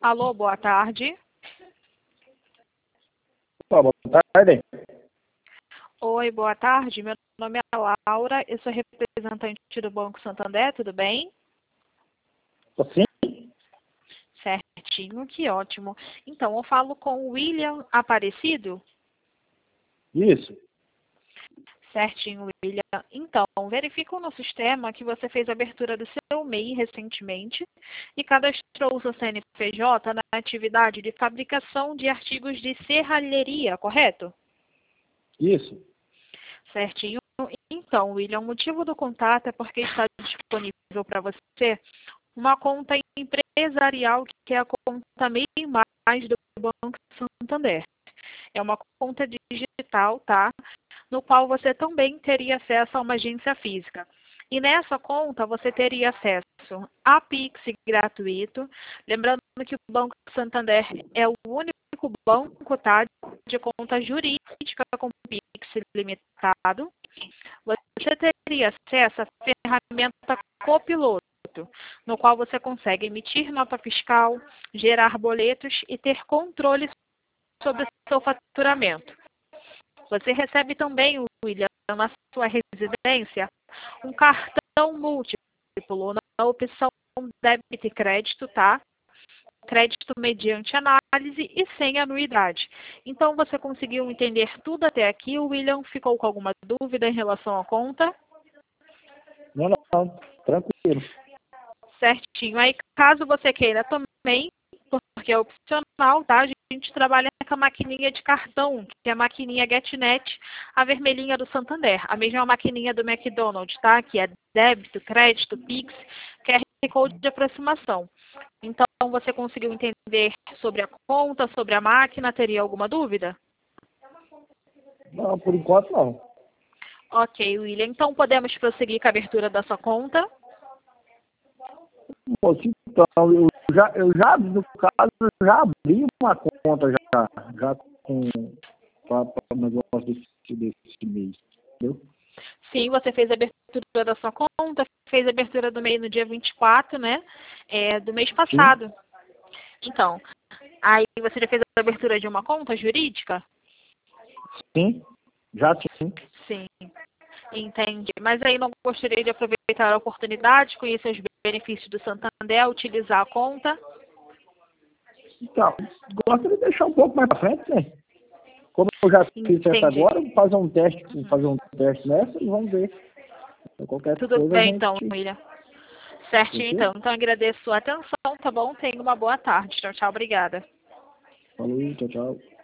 Alô, boa tarde. Boa tarde. Oi, boa tarde. Meu nome é Laura, eu sou representante do Banco Santander, tudo bem? Sim? Certinho, que ótimo. Então, eu falo com o William Aparecido? Isso. Certinho, William. Então, verifico no sistema que você fez a abertura do seu MEI recentemente e cadastrou o seu CNPJ na atividade de fabricação de artigos de serralheria, correto? Isso. Certinho. Então, William, o motivo do contato é porque está disponível para você uma conta empresarial que é a conta MEI Mais do Banco Santander. É uma conta digital, tá? No qual você também teria acesso a uma agência física. E nessa conta você teria acesso a Pix gratuito. Lembrando que o Banco Santander é o único banco, tá, de conta jurídica com Pix limitado. Você teria acesso à ferramenta Copiloto, no qual você consegue emitir nota fiscal, gerar boletos e ter controle sobre o seu faturamento. Você recebe também, William, na sua residência, um cartão múltiplo na opção débito e crédito, tá? Crédito mediante análise e sem anuidade. Então, você conseguiu entender tudo até aqui? O William ficou com alguma dúvida em relação à conta? Não. Tranquilo. Certinho. Aí, caso você queira também, porque é opcional, tá? A gente trabalha com a maquininha de cartão, que é a maquininha GetNet, a vermelhinha do Santander. A mesma maquininha do McDonald's, tá? Que é débito, crédito, Pix, QR Code de aproximação. Então, você conseguiu entender sobre a conta, sobre a máquina? Teria alguma dúvida? Não, por enquanto não. Ok, William. Então, podemos prosseguir com a abertura da sua conta? Moço, então, no caso, eu já abri uma conta já com o negócio desse mês, entendeu? Sim, você fez a abertura da sua conta, fez a abertura do MEI no dia 24, né? Do mês Sim, passado. Então, aí você já fez a abertura de uma conta jurídica? sim, já sim. Sim, entendi. Mas aí não gostaria de aproveitar a oportunidade, conhecer os benefícios do Santander, utilizar a conta? Então, gosto de deixar um pouco mais pra frente, né? Como eu já fiz essa Entendi. agora, vou fazer um teste nessa e vamos ver. Qualquer Tudo coisa a bem, então, gente... William. Certinho, Fechou? então. Então, agradeço a sua atenção, tá bom? Tenha uma boa tarde. Tchau, tchau. Obrigada. Falou, tchau, tchau.